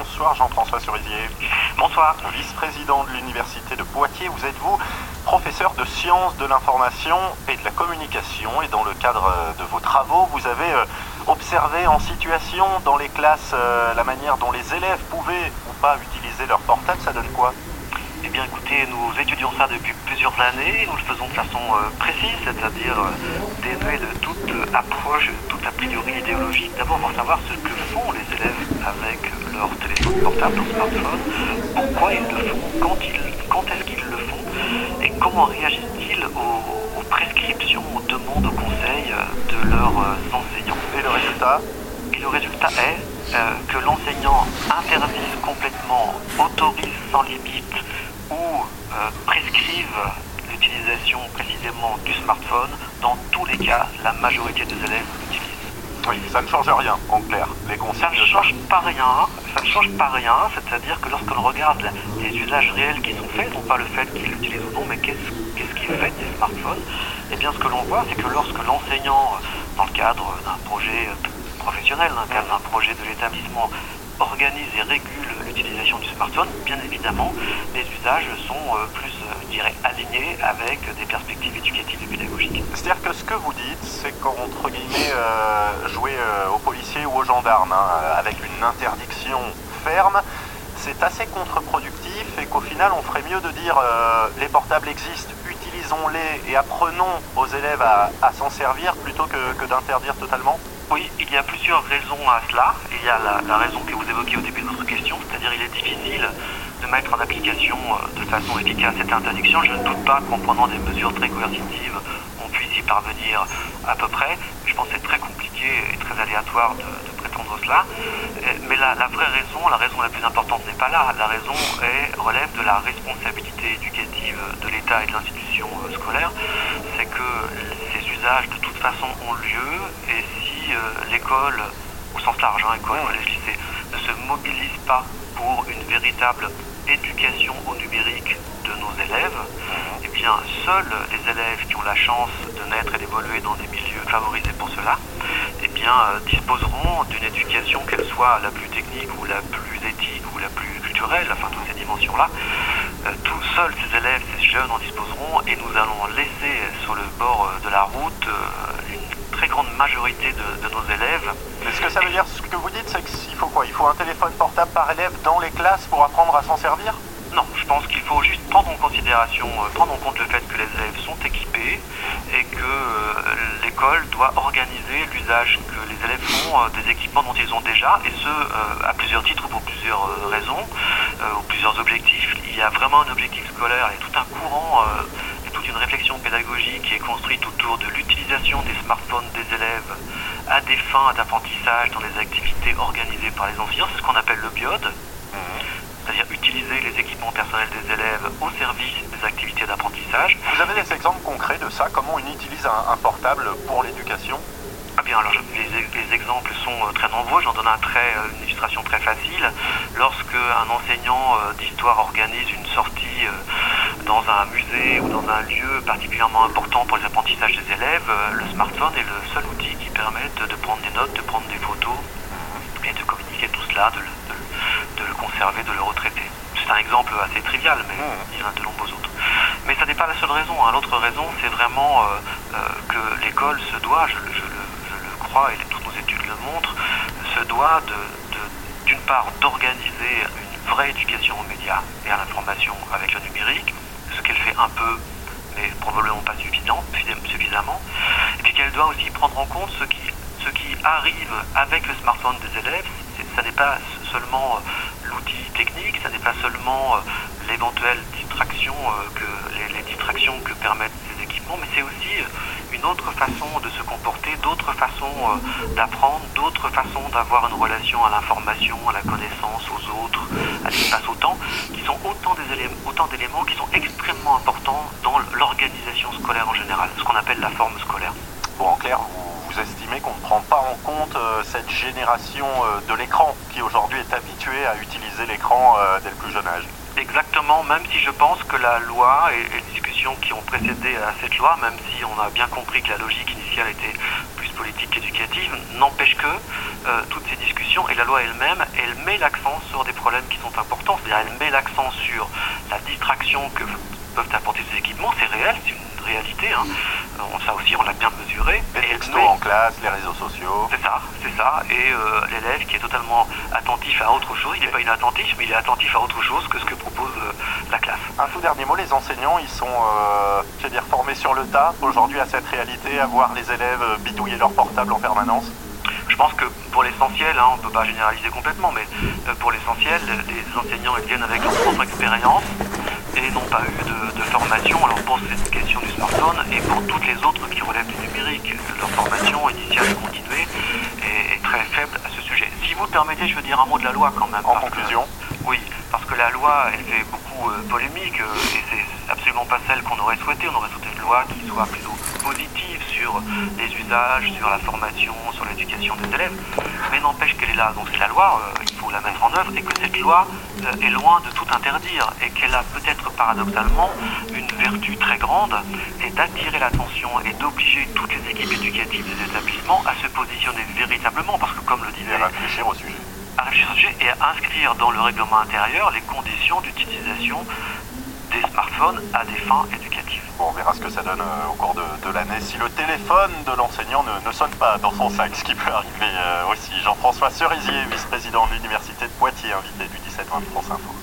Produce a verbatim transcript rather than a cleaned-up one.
Bonsoir Jean-François Cerisier. Bonsoir. Vice-président de l'Université de Poitiers, vous êtes vous professeur de sciences de l'information et de la communication, et dans le cadre de vos travaux, vous avez observé en situation dans les classes la manière dont les élèves pouvaient ou pas utiliser leur portable. Ça donne quoi ? Eh bien écoutez, nous étudions ça depuis plusieurs années, nous le faisons de façon euh, précise, c'est-à-dire euh, dénuée de toute euh, approche, toute a priori idéologique. D'abord pour savoir ce que font les élèves avec leur téléphone portable, leur smartphone, pourquoi ils le font, quand, ils, quand est-ce qu'ils le font, et comment réagissent-ils aux, aux prescriptions, aux demandes, aux conseils de leurs euh, enseignants. Et le résultat ? Et le résultat est euh, que l'enseignant interdise complètement, autorise sans limite, ou euh, prescrivent l'utilisation précisément du smartphone. Dans tous les cas, la majorité des élèves l'utilisent. Oui, ça ne change rien, en clair. Les consignes ça ne change pas rien, ça ne change pas rien, c'est-à-dire que lorsque l'on regarde les usages réels qui sont faits, non pas le fait qu'ils l'utilisent ou non, mais qu'est-ce, qu'est-ce qu'ils font des smartphones, eh bien ce que l'on voit, c'est que lorsque l'enseignant, dans le cadre d'un projet professionnel, dans le cadre d'un projet de l'établissement, organise et régule l'utilisation du smartphone, bien évidemment, les usages sont euh, plus, euh, je dirais, alignés avec des perspectives éducatives et pédagogiques. C'est-à-dire que ce que vous dites, c'est qu'entre guillemets, euh, jouer euh, aux policiers ou aux gendarmes, hein, avec une interdiction ferme, c'est assez contre-productif et qu'au final, on ferait mieux de dire euh, les portables existent, utilisons-les et apprenons aux élèves à, à s'en servir plutôt que, que d'interdire totalement. Oui, il y a plusieurs raisons à cela. Il y a la, la raison que vous évoquiez au début de votre question, c'est-à-dire il est difficile de mettre en application de façon efficace cette interdiction. Je ne doute pas qu'en prenant des mesures très coercitives, on puisse y parvenir à peu près. Je pense que c'est très compliqué et très aléatoire de, de prétendre cela. Mais la, la vraie raison, la raison la plus importante n'est pas là. La raison est, relève de la responsabilité éducative de l'État et de l'institution scolaire. C'est que ces usages de toute façon ont lieu, et si euh, l'école, au sens large, hein, école, collège, lycée, ne se mobilise pas pour une véritable éducation au numérique de nos élèves, eh bien seuls les élèves qui ont la chance de naître et d'évoluer dans des milieux favorisés pour cela, eh bien euh, disposeront d'une éducation, qu'elle soit la plus technique ou la plus éthique ou la plus culturelle, enfin toutes ces dimensions-là. Euh, tout seuls ces élèves, ces jeunes en disposeront, et nous allons laisser sur le bord de la route euh, une très grande majorité de, de nos élèves. Mais ce que ça veut dire, ce que vous dites, c'est qu'il faut quoi ? Il faut un téléphone portable par élève dans les classes pour apprendre à s'en servir ? Non, je pense qu'il faut juste prendre en considération, euh, prendre en compte le fait que les élèves sont équipés et que euh, l'école doit organiser l'usage que les élèves font euh, des équipements dont ils ont déjà, et ce, euh, à plusieurs titres ou pour plusieurs euh, raisons, euh, ou plusieurs objectifs. Il y a vraiment un objectif scolaire et tout un courant, euh, et toute une réflexion pédagogique qui est construite autour de l'utilisation des smartphones des élèves à des fins d'apprentissage dans des activités organisées par les enseignants. C'est ce qu'on appelle le BIOD. C'est-à-dire utiliser les équipements personnels des élèves au service des activités d'apprentissage. Vous avez des exemples concrets de ça ? Comment on utilise un, un portable pour l'éducation ? Ah bien, alors je, les, les exemples sont euh, très nombreux. J'en donne un trait, euh, une illustration très facile. Lorsque un enseignant euh, d'histoire organise une sortie euh, dans un musée ou dans un lieu particulièrement important pour les apprentissages des élèves, euh, le smartphone est le seul outil qui permet de, de prendre des notes, de prendre des photos et de communiquer tout cela, de, de, de le conserver, de le retraiter. C'est un exemple assez trivial, mais mmh. il y en a de nombreux autres. Mais ça n'est pas la seule raison. Hein. L'autre raison, c'est vraiment euh, euh, que l'école se doit, je, je, le, je le crois et toutes nos études le montrent, se doit de, de, d'une part d'organiser une vraie éducation aux médias et à l'information avec le numérique, ce qu'elle fait un peu, mais probablement pas suffisant, suffisamment, et puis qu'elle doit aussi prendre en compte ce qui, ce qui arrive avec le smartphone des élèves. Ça n'est pas seulement euh, l'outil technique, ça n'est pas seulement euh, l'éventuelle distraction, euh, que, les, les distractions que permettent ces équipements, mais c'est aussi euh, une autre façon de se comporter, d'autres façons euh, d'apprendre, d'autres façons d'avoir une relation à l'information, à la connaissance, aux autres, à l'espace, au temps, qui sont autant, des éléments, autant d'éléments qui sont extrêmement importants dans l'organisation scolaire en général, ce qu'on appelle la forme scolaire. Bon, en clair, vous, vous estimez qu'on ne prend pas en compte euh, cette génération euh, de l'écran qui aujourd'hui est habituée à utiliser l'écran euh, dès le plus jeune âge. Exactement, même si je pense que la loi et, et les discussions qui ont précédé à cette loi, même si on a bien compris que la logique initiale était plus politique qu'éducative. N'empêche que euh, toutes ces discussions, et la loi elle-même, elle met l'accent sur des problèmes qui sont importants. C'est-à-dire elle met l'accent sur la distraction que peuvent apporter ces équipements. C'est réel, c'est une réalité. Hein. Euh, ça aussi, on l'a bien mesuré. Les textos met... en classe, les réseaux sociaux. C'est ça, c'est ça. Et euh, l'élève qui est totalement attentif à autre chose, il n'est pas inattentif, mais il est attentif à autre chose que ce que propose euh, la classe. Un tout dernier mot, les enseignants, ils sont, euh, je veux dire, formés sur le tas aujourd'hui à cette réalité, à voir les élèves bidouiller leur portable en permanence. Je pense que pour l'essentiel, hein, on ne peut pas généraliser complètement, mais euh, pour l'essentiel, les enseignants ils viennent avec leur propre expérience et n'ont pas eu de, de formation. Alors pour cette question du smartphone et pour toutes les autres qui relèvent du numérique, leur formation initiale et continuée est, est très faible à ce sujet. Si vous le permettez, je veux dire un mot de la loi quand même. En conclusion que, Oui, parce que la loi, elle fait beaucoup euh, polémique euh, et c'est absolument pas celle qu'on aurait souhaité. On aurait souhaité une loi qui soit plutôt positive sur les usages, sur la formation, sur l'éducation des élèves. Mais n'empêche qu'elle est là, donc c'est la loi, euh, il faut la mettre en œuvre et que cette loi euh, est loin de tout interdire et qu'elle a peut-être paradoxalement une vertu très grande, c'est d'attirer l'attention et d'obliger toutes les équipes éducatives des établissements à se positionner véritablement, parce que comme le disait... Et à réfléchir au sujet. À réfléchir au sujet et à inscrire dans le règlement intérieur les conditions d'utilisation des smartphones à des fins éducatives. Bon, on verra ce que ça donne euh, au cours de, de l'année. Si le téléphone de l'enseignant ne, ne sonne pas dans son sac, ce qui peut arriver euh, aussi. Jean-François Cerisier, vice-président de l'Université de Poitiers, invité du dix-sept vingt de France Info.